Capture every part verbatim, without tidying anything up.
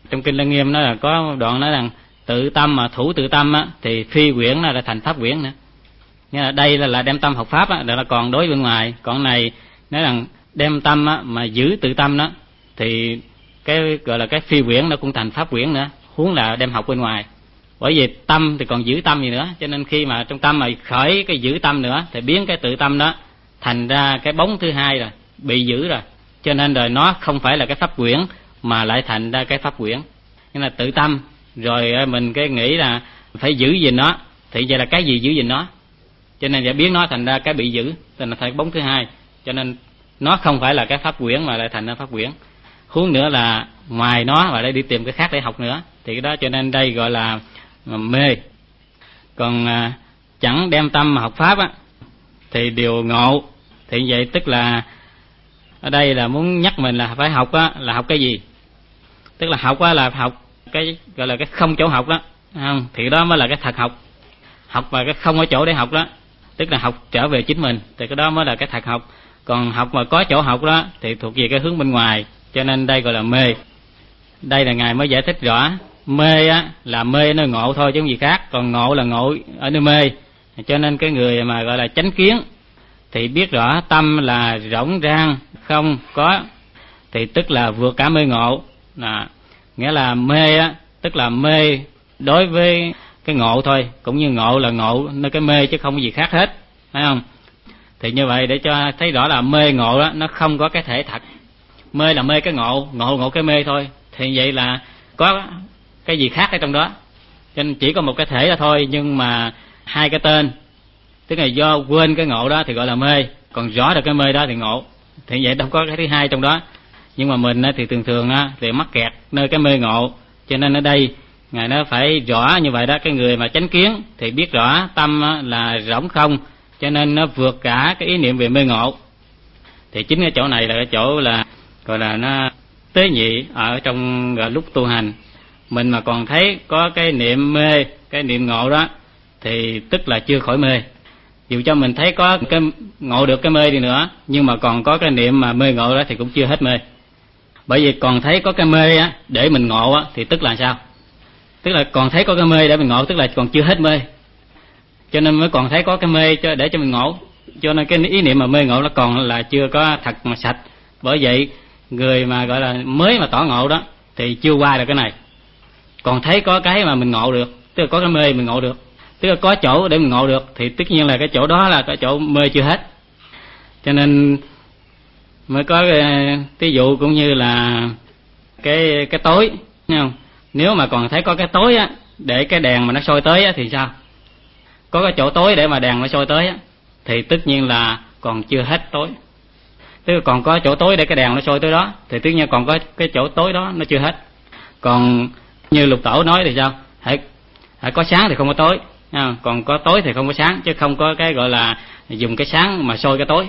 Trong kinh Lăng Nghiêm nó là có đoạn nói rằng tự tâm mà thủ tự tâm á, thì phi quyển là thành pháp quyển nữa. Nghĩa là đây là, là đem tâm học pháp á, là còn đối bên ngoài. Còn này nói rằng đem tâm á, mà giữ tự tâm đó thì cái gọi là cái phi quyển nó cũng thành pháp quyển nữa, huống là đem học bên ngoài. Bởi vì tâm thì còn giữ tâm gì nữa, cho nên khi mà trong tâm mà khởi cái giữ tâm nữa thì biến cái tự tâm đó thành ra cái bóng thứ hai rồi, bị giữ rồi. Cho nên rồi nó không phải là cái pháp quyển mà lại thành ra cái pháp quyển. Nghĩa là tự tâm rồi mình cái nghĩ là phải giữ gìn nó, thì vậy là cái gì giữ gìn nó, cho nên sẽ biến nó thành ra cái bị giữ, thành là thành bóng thứ hai. Cho nên nó không phải là cái pháp quyển mà lại thành ra pháp quyển. Huống nữa là ngoài nó và để đi tìm cái khác để học nữa, thì cái đó cho nên đây gọi là mê. Còn à, chẳng đem tâm mà học pháp á thì điều ngộ. Thì vậy tức là ở đây là muốn nhắc mình là phải học á, là học cái gì? Tức là học á là học cái gọi là cái không chỗ học đó, không? Thì đó mới là cái thật học. Học và cái không có chỗ để học đó, tức là học trở về chính mình, thì cái đó mới là cái thật học. Còn học mà có chỗ học đó thì thuộc về cái hướng bên ngoài, cho nên đây gọi là mê. Đây là Ngài mới giải thích rõ, mê á là mê nơi ngộ thôi chứ không gì khác, còn ngộ là ngộ ở nơi mê. Cho nên cái người mà gọi là chánh kiến thì biết rõ tâm là rỗng rang không có, thì tức là vượt cả mê ngộ. Đó. Nghĩa là mê á tức là mê đối với cái ngộ thôi, cũng như ngộ là ngộ nơi cái mê chứ không có gì khác hết, phải không? Thì như vậy để cho thấy rõ là mê ngộ đó nó không có cái thể thật. Mê là mê cái ngộ, ngộ ngộ cái mê thôi, thì vậy là có cái gì khác ở trong đó. Cho nên chỉ có một cái thể đó thôi, nhưng mà hai cái tên, tức là do quên cái ngộ đó thì gọi là mê, còn rõ được cái mê đó thì ngộ. Thì vậy đâu có cái thứ hai trong đó. Nhưng mà mình thì thường thường thì mắc kẹt nơi cái mê ngộ, cho nên ở đây Ngài nó phải rõ như vậy đó. Cái người mà chánh kiến thì biết rõ tâm là rỗng không, cho nên nó vượt cả cái ý niệm về mê ngộ. Thì chính cái chỗ này là cái chỗ là gọi là nó tế nhị ở trong gọi lúc tu hành. Mình mà còn thấy có cái niệm mê, cái niệm ngộ đó thì tức là chưa khỏi mê. Dù cho mình thấy có cái ngộ được cái mê đi nữa, nhưng mà còn có cái niệm mà mê ngộ đó thì cũng chưa hết mê. Bởi vì còn thấy có cái mê á để mình ngộ á thì tức là sao? Tức là còn thấy có cái mê để mình ngộ, tức là còn chưa hết mê, cho nên mới còn thấy có cái mê cho để cho mình ngộ. Cho nên cái ý niệm mà mê ngộ nó còn là chưa có thật mà sạch. Bởi vậy người mà gọi là mới mà tỏ ngộ đó thì chưa qua được cái này, còn thấy có cái mà mình ngộ được, tức là có cái mê mình ngộ được, tức là có chỗ để mình ngộ được, thì tất nhiên là cái chỗ đó là cái chỗ mê chưa hết. Cho nên mới có ví dụ cũng như là cái cái tối, thấy không? Nếu mà còn thấy có cái tối á để cái đèn mà nó soi tới á thì sao? Có cái chỗ tối để mà đèn nó soi tới á thì tất nhiên là còn chưa hết tối. Tức là còn có chỗ tối để cái đèn nó soi tới đó thì tất nhiên còn có cái chỗ tối đó nó chưa hết. Còn như Lục Tổ nói thì sao? Hãy, hãy có sáng thì không có tối, còn có tối thì không có sáng, chứ không có cái gọi là dùng cái sáng mà soi cái tối.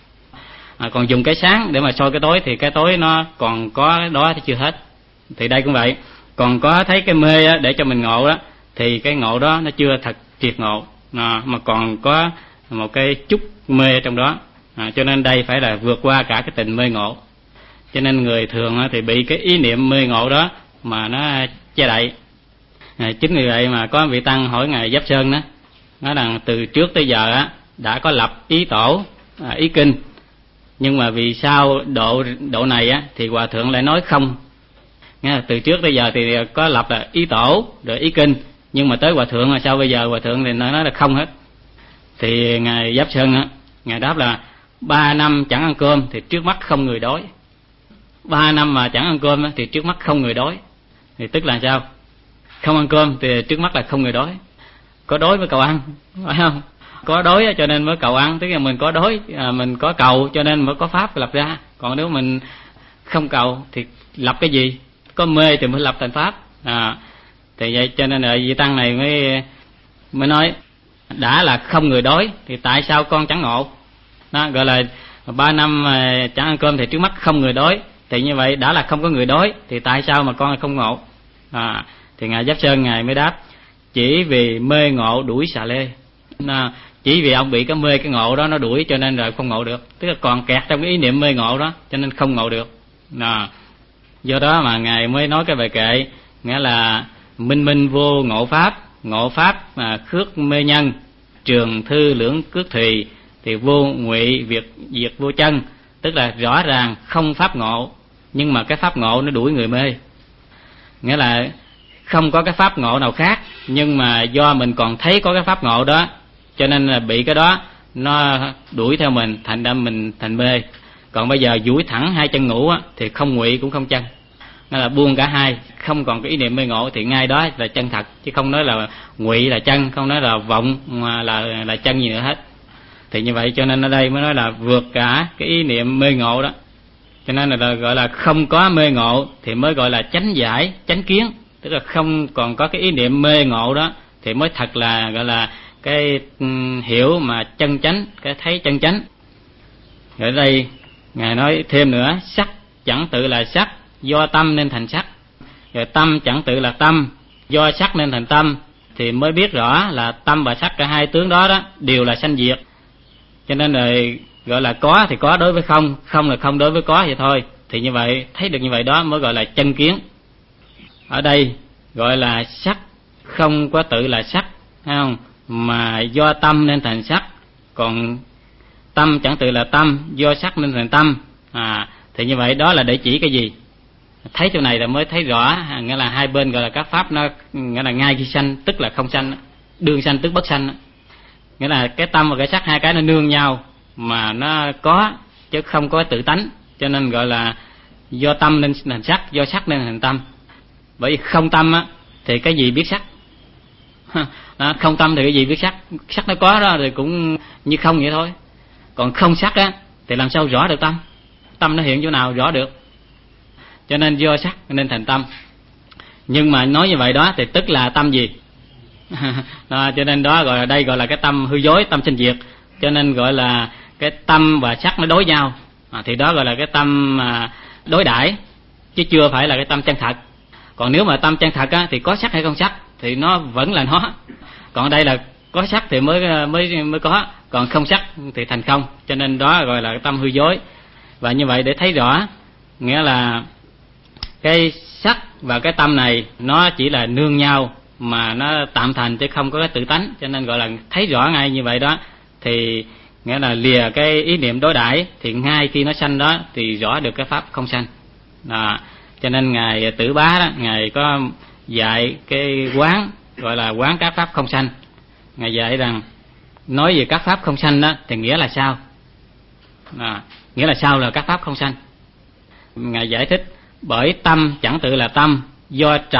À, còn dùng cái sáng để mà soi cái tối thì cái tối nó còn có đó thì chưa hết. Thì đây cũng vậy, còn có thấy cái mê á, để cho mình ngộ đó thì cái ngộ đó nó chưa thật triệt ngộ, à, mà còn có một cái chút mê trong đó. À, cho nên đây phải là vượt qua cả cái tình mê ngộ. Cho nên người thường á, thì bị cái ý niệm mê ngộ đó mà nó che đậy. À, chính vì vậy mà có vị tăng hỏi Ngài Giáp Sơn đó, nói rằng từ trước tới giờ á đã có lập ý tổ, à, ý kinh, nhưng mà vì sao độ độ này á thì Hòa Thượng lại nói không? Nghe là từ trước tới giờ thì có lập là ý tổ rồi ý kinh, nhưng mà tới Hòa Thượng là sao bây giờ? Hòa Thượng thì nói, nói là không hết. Thì Ngài Giáp Sơn á, Ngài đáp là ba năm chẳng ăn cơm thì trước mắt không người đói. Ba năm mà chẳng ăn cơm á, thì trước mắt không người đói. Thì tức là sao? Không ăn cơm thì trước mắt là không người đói. Có đói mới cầu ăn, phải không? Có đói cho nên mới cầu ăn, tức là mình có đói, à, mình có cầu cho nên mới có pháp lập ra. Còn nếu mình không cầu thì lập cái gì? Có mê thì mới lập thành pháp. À, thì vậy cho nên là vị tăng này mới mới nói đã là không người đói thì tại sao con chẳng ngộ? Đó, gọi là ba năm mà chẳng ăn cơm thì trước mắt không người đói. Thì như vậy đã là không có người đói thì tại sao mà con không ngộ? À, thì Ngài Giáp Sơn Ngài mới đáp chỉ vì mê ngộ đuổi xà lê. À, chỉ vì ông bị cái mê cái ngộ đó nó đuổi cho nên rồi không ngộ được, tức là còn kẹt trong cái ý niệm mê ngộ đó cho nên không ngộ được. À, Do đó mà ngài mới nói cái bài kệ, nghĩa là minh minh vô ngộ pháp, ngộ pháp mà khước mê nhân, trường thư lưỡng cước thùy, thì vô ngụy việc diệt vô chân. Tức là rõ ràng không pháp ngộ, nhưng mà cái pháp ngộ nó đuổi người mê. Nghĩa là không có cái pháp ngộ nào khác, nhưng mà do mình còn thấy có cái pháp ngộ đó, cho nên là bị cái đó nó đuổi theo mình, thành ra mình thành mê. Còn bây giờ duỗi thẳng hai chân ngủ á, thì không ngụy cũng không chân, nó là buông cả hai, không còn cái ý niệm mê ngộ, thì ngay đó là chân thật, chứ không nói là ngụy là chân, không nói là vọng mà là là chân gì nữa hết. Thì như vậy cho nên ở đây mới nói là vượt cả cái ý niệm mê ngộ đó. Cho nên là gọi là không có mê ngộ thì mới gọi là chánh giải, chánh kiến. Tức là không còn có cái ý niệm mê ngộ đó thì mới thật là gọi là cái hiểu mà chân chánh, cái thấy chân chánh. Ở đây ngài nói thêm nữa, sắc chẳng tự là sắc, do tâm nên thành sắc. Rồi tâm chẳng tự là tâm, do sắc nên thành tâm, thì mới biết rõ là tâm và sắc cả hai tướng đó đó đều là sanh diệt. Cho nên là gọi là có thì có đối với không, không là không đối với có vậy thôi. Thì như vậy thấy được như vậy đó mới gọi là chân kiến. Ở đây gọi là sắc không có tự là sắc, thấy không? Mà do tâm nên thành sắc. Còn tâm chẳng tự là tâm, do sắc nên thành tâm. À, thì như vậy đó là để chỉ cái gì? Thấy chỗ này là mới thấy rõ, nghĩa là hai bên gọi là các pháp nó nghĩa là ngay khi sanh tức là không sanh, đương sanh tức bất sanh. Nghĩa là cái tâm và cái sắc hai cái nó nương nhau mà nó có, chứ không có tự tánh. Cho nên gọi là do tâm nên thành sắc, do sắc nên thành tâm. Bởi vì không tâm á thì cái gì biết sắc? Đó, không tâm thì cái gì biết sắc? Sắc nó có đó thì cũng như không vậy thôi. Còn không sắc á thì làm sao rõ được tâm? Tâm nó hiện chỗ nào rõ được? Cho nên do sắc nên thành tâm. Nhưng mà nói như vậy đó thì tức là tâm gì? Đó, cho nên đó gọi là đây gọi là cái tâm hư dối, tâm sinh diệt. Cho nên gọi là cái tâm và sắc nó đối nhau, à, thì đó gọi là cái tâm à, đối đãi, chứ chưa phải là cái tâm chân thật. Còn nếu mà tâm chân thật á, thì có sắc hay không sắc thì nó vẫn là nó. Còn đây là có sắc thì mới mới mới có, còn không sắc thì thành không. Cho nên đó gọi là cái tâm hư dối. Và như vậy để thấy rõ, nghĩa là cái sắc và cái tâm này nó chỉ là nương nhau mà nó tạm thành, chứ không có cái tự tánh. Cho nên gọi là thấy rõ ngay như vậy đó, thì nghĩa là lìa cái ý niệm đối đãi, thì ngay khi nó sanh đó thì rõ được cái pháp không sanh. Đó. Cho nên ngài Tử Bá đó, ngài có dạy cái quán gọi là quán các pháp không sanh. Ngài dạy rằng nói về các pháp không sanh đó thì nghĩa là sao? Đó. Nghĩa là sao là các pháp không sanh? Ngài giải thích bởi tâm chẳng tự là tâm, do